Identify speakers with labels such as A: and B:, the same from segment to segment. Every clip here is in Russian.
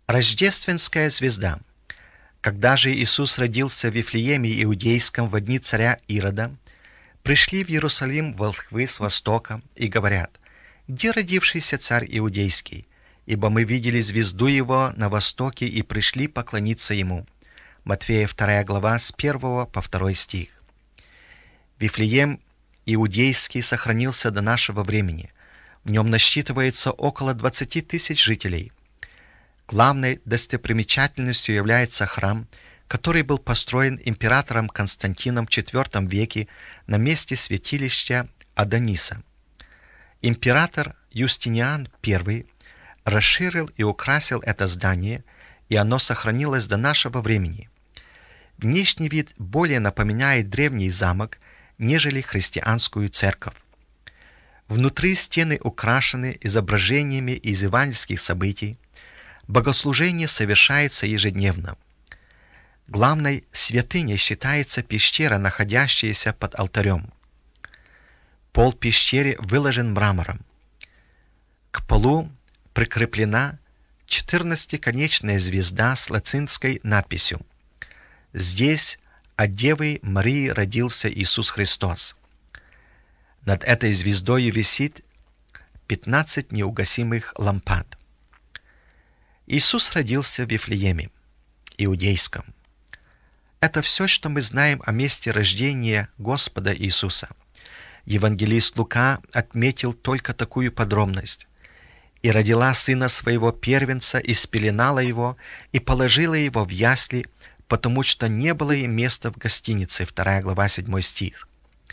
A: Рождественская звезда. Когда же Иисус родился в Вифлееме Иудейском во дни царя Ирода, пришли в Иерусалим волхвы с востока и говорят: «Где родившийся царь Иудейский? Ибо мы видели звезду его на востоке и пришли поклониться ему». Матфея 2 глава с 1 по 2 стих. Вифлеем Иудейский сохранился до нашего времени. В нем насчитывается около 20 тысяч жителей. Главной достопримечательностью является храм, который был построен императором Константином в IV веке на месте святилища Адониса. Император Юстиниан I расширил и украсил это здание, и оно сохранилось до нашего времени. Внешний вид более напоминает древний замок, нежели христианскую церковь. Внутри стены украшены изображениями из евангельских событий. Богослужение совершается ежедневно. Главной святыней считается пещера, находящаяся под алтарем. Пол пещеры выложен мрамором. К полу прикреплена 14-конечная звезда с латинской надписью: «Здесь от Девы Марии родился Иисус Христос». Над этой звездой висит 15 неугасимых лампад. Иисус родился в Вифлееме Иудейском. Это все, что мы знаем о месте рождения Господа Иисуса. Евангелист Лука отметил только такую подробность: «И родила сына своего первенца, и спеленала его, и положила его в ясли, потому что не было им места в гостинице». 2 глава 7 стих.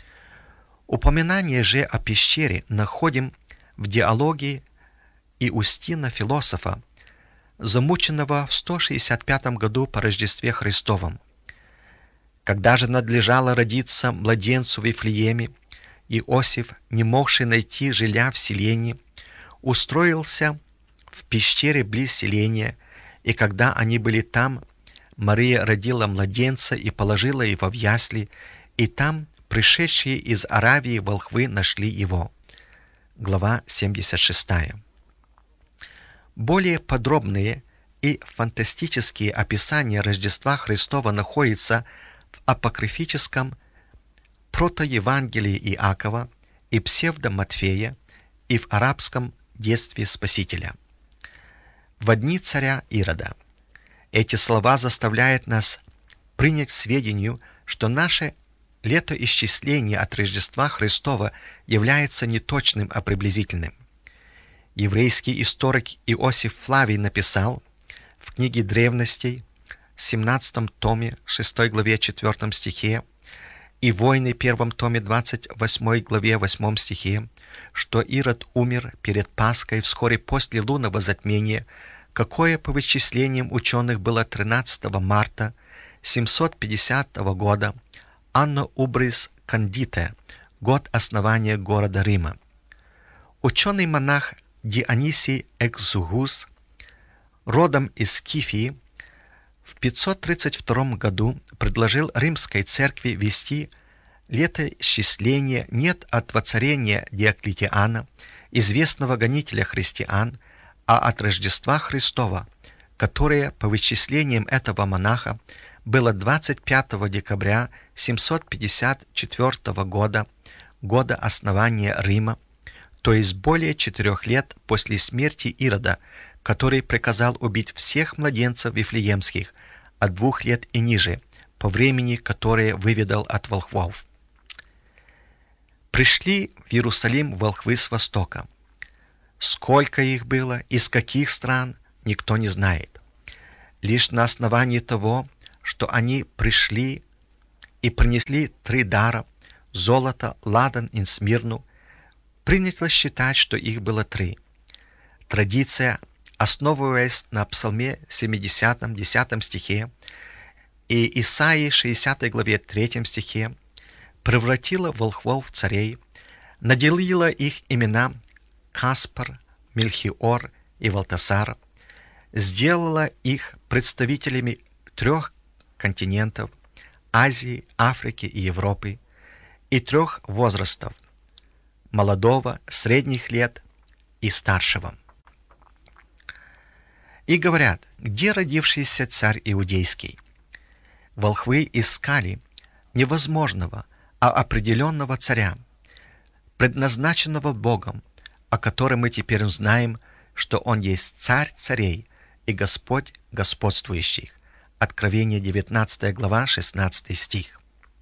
A: Упоминание же о пещере находим в диалоге Иустина Философа, замученного в 165 году по Рождестве Христовом. Когда же надлежало родиться младенцу в Вифлееме, Иосиф, не могший найти жилья в селении, устроился в пещере близ селения, и когда они были там, Мария родила младенца и положила его в ясли, и там пришедшие из Аравии волхвы нашли его. Глава 76. Более подробные и фантастические описания Рождества Христова находятся в апокрифическом протоевангелии Иакова и псевдо-Матфея и в арабском детстве Спасителя. Во дни царя Ирода. Эти слова заставляют нас принять к сведению, что наше летоисчисление от Рождества Христова является не точным, а приблизительным. Еврейский историк Иосиф Флавий написал в книге древностей, 17 томе, 6 главе 4 стихе, и Войны, 1 томе, 28 главе 8 стихе, что Ирод умер перед Пасхой вскоре после лунного затмения, какое по вычислениям ученых было 13 марта 750 года, Анно Убрис Кандите, год основания города Рима. Ученый-монах Дионисий Экзугус, родом из Скифии, в 532 году предложил римской церкви вести летоисчисление не от воцарения Диоклетиана, известного гонителя христиан, а от Рождества Христова, которое, по вычислениям этого монаха, было 25 декабря 754 года, года основания Рима, то есть более 4 лет после смерти Ирода, который приказал убить всех младенцев вифлеемских от 2 лет и ниже, по времени, которое выведал от волхвов. Пришли в Иерусалим волхвы с востока. Сколько их было, из каких стран, никто не знает. Лишь на основании того, что они пришли и принесли 3 дара – золото, ладан и смирну, принято считать, что их было 3. Традиция, основываясь на Псалме 70, 10 стихе и Исаии 60 главе 3 стихе, превратила волхвов в царей, наделила их имена Каспар, Мельхиор и Валтасар, сделала их представителями 3 континентов – Азии, Африки и Европы, и 3 возрастов – молодого, средних лет и старшего. и говорят: где родившийся царь иудейский? Волхвы искали невозможного, а определенного царя, предназначенного Богом, о котором мы теперь знаем, что Он есть Царь царей и Господь господствующих. Откровение 19 глава, 16 стих.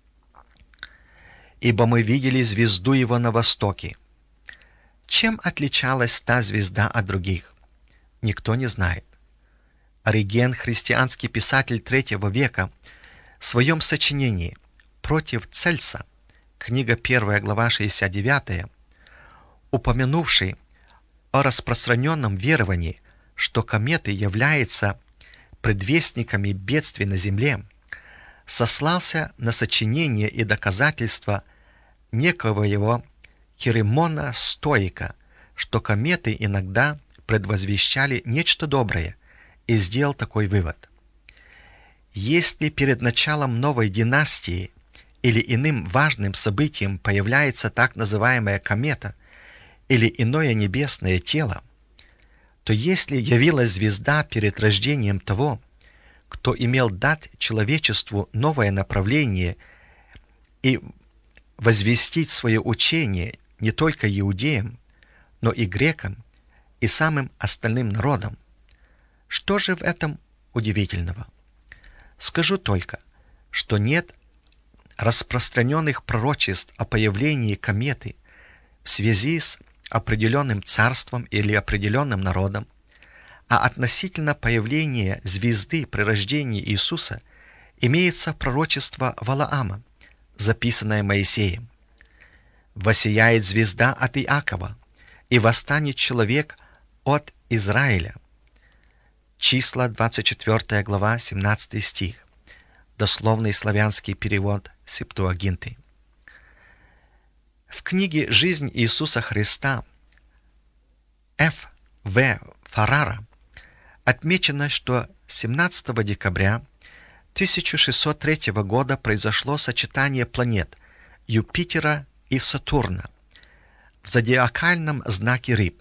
A: «Ибо мы видели звезду Его на востоке». Чем отличалась та звезда от других? Никто не знает. Ориген, христианский писатель III века, в своем сочинении «Против Цельса», книга 1 глава 69, упомянувший о распространенном веровании, что кометы являются предвестниками бедствий на Земле, сослался на сочинение и доказательства некого его Херемона Стоика, что кометы иногда предвозвещали нечто доброе, и сделал такой вывод. Если перед началом новой династии или иным важным событием появляется так называемая комета или иное небесное тело, то если явилась звезда перед рождением того, кто имел дать человечеству новое направление и возвестить свое учение не только иудеям, но и грекам и самым остальным народам, что же в этом удивительного? Скажу только, что нет распространенных пророчеств о появлении кометы в связи с определенным царством или определенным народом, а относительно появления звезды при рождении Иисуса имеется пророчество Валаама, записанное Моисеем. «Воссияет звезда от Иакова, и восстанет человек от Израиля». Числа, 24 глава, 17 стих. Дословный славянский перевод Септуагинты. В книге «Жизнь Иисуса Христа» Ф. В. Фаррара отмечено, что 17 декабря 1603 года произошло сочетание планет Юпитера и Сатурна в зодиакальном знаке Рыб.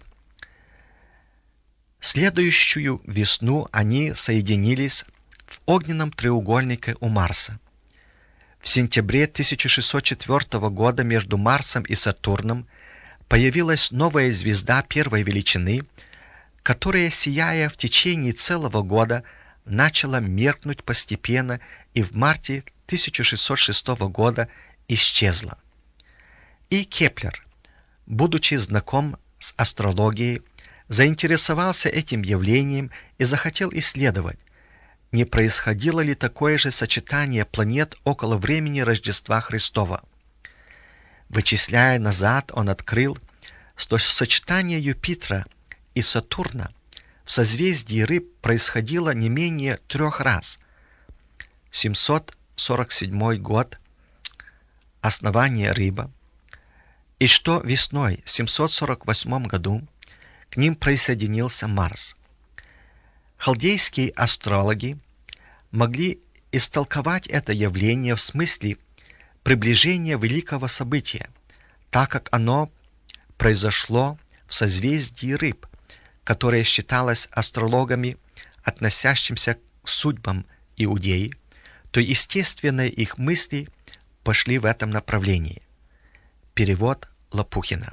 A: Следующую весну они соединились в огненном треугольнике у Марса. В сентябре 1604 года между Марсом и Сатурном появилась новая звезда первой величины, которая, сияя в течение целого года, начала меркнуть постепенно и в марте 1606 года исчезла. И Кеплер, будучи знаком с астрологией, заинтересовался этим явлением и захотел исследовать, не происходило ли такое же сочетание планет около времени Рождества Христова. Вычисляя назад, он открыл, что сочетание Юпитера и Сатурна в созвездии Рыб происходило не менее 3 раз. 747 год – основание Рыба, и что весной в 748 году к ним присоединился Марс. Халдейские астрологи могли истолковать это явление в смысле приближения великого события, так как оно произошло в созвездии Рыб, которое считалось астрологами, относящимся к судьбам Иудеи, то естественные их мысли пошли в этом направлении. Перевод Лопухина.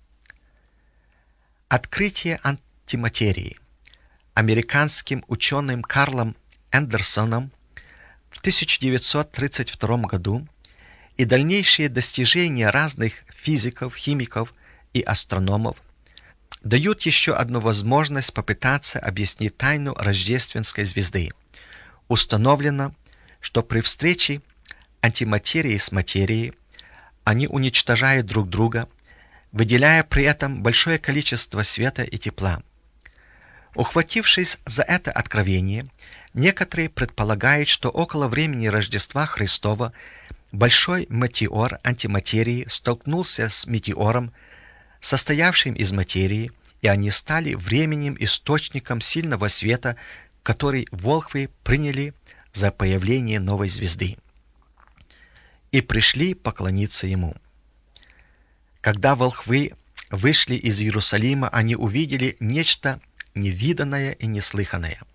A: Открытие антиматерии американским ученым Карлом Эндерсоном в 1932 году и дальнейшие достижения разных физиков, химиков и астрономов дают еще одну возможность попытаться объяснить тайну рождественской звезды. Установлено, что при встрече антиматерии с материей они уничтожают друг друга, выделяя при этом большое количество света и тепла. Ухватившись за это откровение, некоторые предполагают, что около времени Рождества Христова большой метеор антиматерии столкнулся с метеором, состоявшим из материи, и они стали временным источником сильного света, который волхвы приняли за появление новой звезды, и пришли поклониться ему. Когда волхвы вышли из Иерусалима, они увидели нечто невиданное и неслыханное.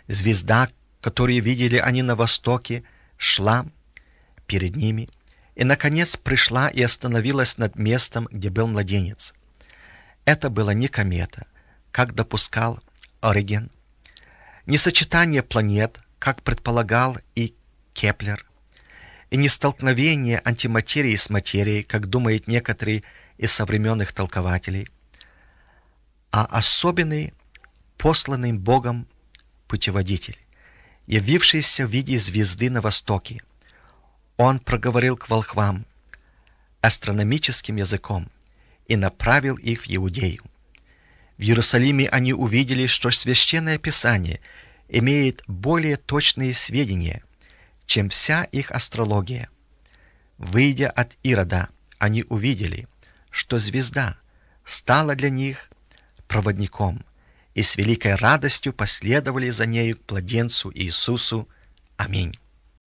A: Звезда, которую видели они на востоке, шла перед ними и, наконец, пришла и остановилась над местом, где был младенец. Это была не комета, как допускал Ориген, не сочетание планет, как предполагал и Кеплер, и не столкновение антиматерии с материей, как думают некоторые из современных толкователей, а особенный, посланный Богом путеводитель, явившийся в виде звезды на востоке. Он проговорил к волхвам астрономическим языком и направил их в Иудею. В Иерусалиме они увидели, что Священное Писание имеет более точные сведения, чем вся их астрология. Выйдя от Ирода, они увидели, что звезда стала для них проводником, и с великой радостью последовали за нею к младенцу Иисусу. Аминь.